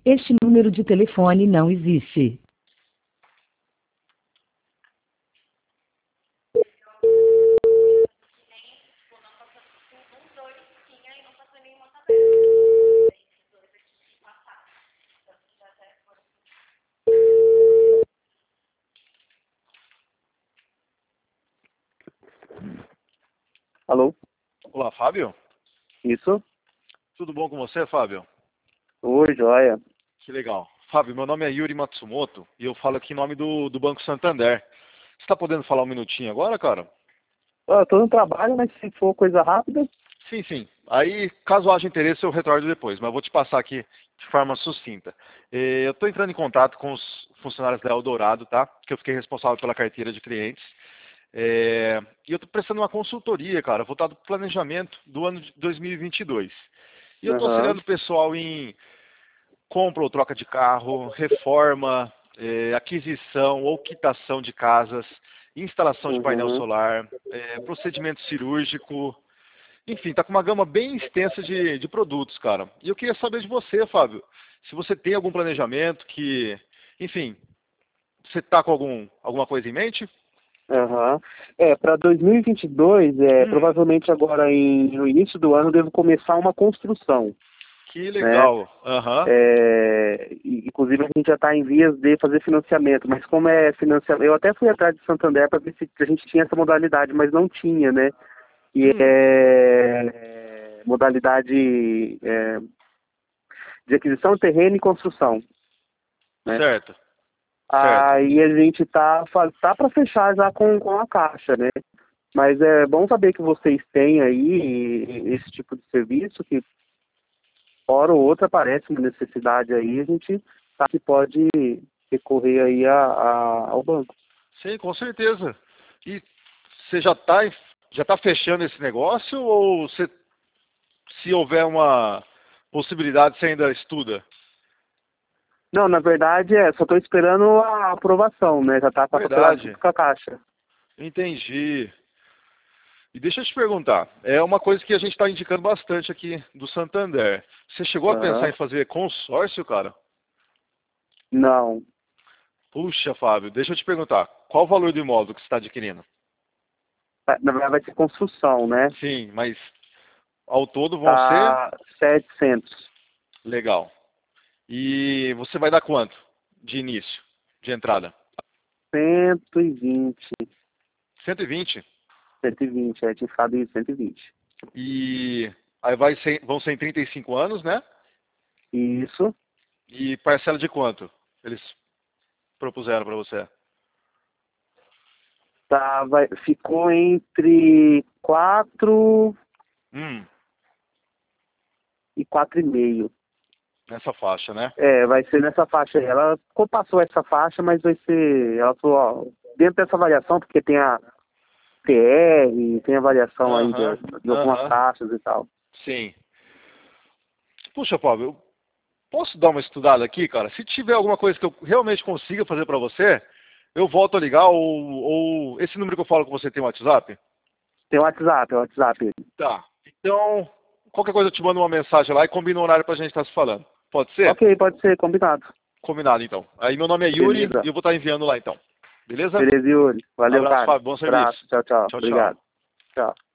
Este número de telefone não existe. Alô? Olá, Fábio? Isso? Tudo bom com você, Fábio? Oi, joia. Que legal. Fábio, meu nome é Yuri Matsumoto e eu falo aqui em nome do Banco Santander. Você está podendo falar um minutinho agora, cara? Eu tô no trabalho, mas se for coisa rápida... Sim, sim. Aí, caso haja interesse, eu retorno depois, mas eu vou te passar aqui de forma sucinta. Eu estou entrando em contato com os funcionários da Eldorado, tá? Que eu fiquei responsável pela carteira de clientes. E eu estou prestando uma consultoria, cara, voltado para o planejamento do ano de 2022. E eu estou Aham. auxiliando o pessoal em compra ou troca de carro, reforma, aquisição ou quitação de casas, instalação de painel Uhum. solar, procedimento cirúrgico, enfim, está com uma gama bem extensa de produtos, cara. E eu queria saber de você, Fábio, se você tem algum planejamento que, enfim, você está com alguma coisa em mente? Aham. Para 2022, Hum, provavelmente agora no início do ano, devo começar uma construção, que né? legal. Aham. Inclusive, a gente já está em vias de fazer financiamento, mas como é financiamento... Eu até fui atrás de Santander para ver se a gente tinha essa modalidade, mas não tinha, né? E Hum, modalidade de aquisição de terreno e construção, né? certo, certo. Aí a gente tá para fechar já com a Caixa, né? Mas é bom saber que vocês têm aí esse tipo de serviço, que hora ou outra aparece uma necessidade aí, a gente sabe que pode recorrer aí ao banco. Sim, com certeza. E você já tá fechando esse negócio ou você, se houver uma possibilidade, você ainda estuda? Não, na verdade só estou esperando a aprovação, né? Já está papelado Verdade. junto com a Caixa. Entendi. E deixa eu te perguntar, é uma coisa que a gente está indicando bastante aqui do Santander. Você chegou a pensar Aham. em fazer consórcio, cara? Não. Puxa, Fábio, deixa eu te perguntar, qual o valor do imóvel que você está adquirindo? Na verdade vai ser construção, né? Sim, mas ao todo vão ser? Tá 700. Legal. E você vai dar quanto de início, de entrada? 120. 120. 120, tinha ficado em 120. E aí vão ser em 35 anos, né? Isso. E parcela de quanto eles propuseram para você? Ficou entre 4 Hum, e 4,5. nessa faixa, né? Vai ser nessa faixa aí. Ela passou essa faixa, mas vai ser. Ela falou, ó, dentro dessa avaliação, porque tem a TR, tem avaliação aí Aham, de algumas aham, taxas e tal. sim. Puxa, Pablo, eu posso dar uma estudada aqui, cara? Se tiver alguma coisa que eu realmente consiga fazer para você, eu volto a ligar ou esse número que eu falo com você tem um WhatsApp? Tem o WhatsApp, é o WhatsApp. Tá. Então, qualquer coisa eu te mando uma mensagem lá e combina um horário pra gente estar se falando. Pode ser? Ok, pode ser, combinado. Combinado, então. Aí meu nome é Yuri e Beleza. eu vou estar enviando lá, então. Beleza? Beleza, Yuri. Valeu, Abraço, cara. Fábio. Bom serviço. Abraço. Tchau, tchau. Tchau, tchau. Obrigado. Tchau.